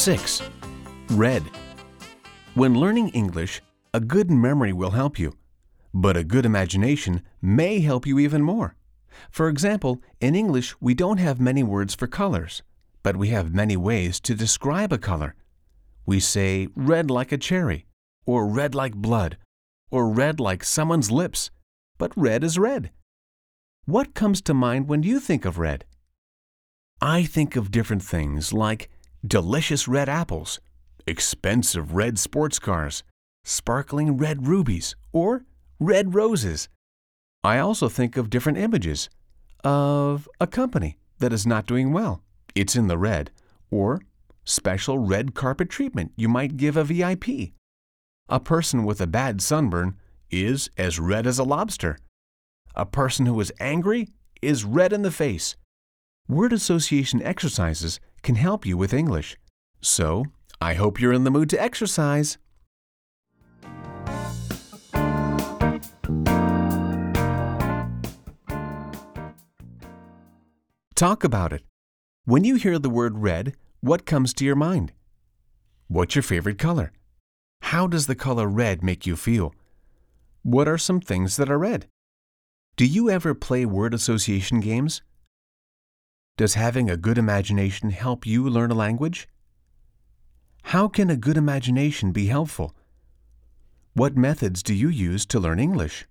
6. Red. When learning English, a good memory will help you, but a good imagination may help you even more. For example, in English, we don't have many words for colors, but we have many ways to describe a color. We say red like a cherry, or red like blood, or red like someone's lips, but red is red. What comes to mind when you think of red? I think of different things like delicious red apples, expensive red sports cars, sparkling red rubies, or red roses. I also think of different images of a company that is not doing well. It's in the red, or special red carpet treatment you might give a VIP. A person with a bad sunburn is as red as a lobster. A person who is angry is red in the face. Word association exercises can help you with English. So, I hope you're in the mood to exercise. Talk about it. When you hear the word red, what comes to your mind? What's your favorite color? How does the color red make you feel? What are some things that are red? Do you ever play word association games? Does having a good imagination help you learn a language? How can a good imagination be helpful? What methods do you use to learn English?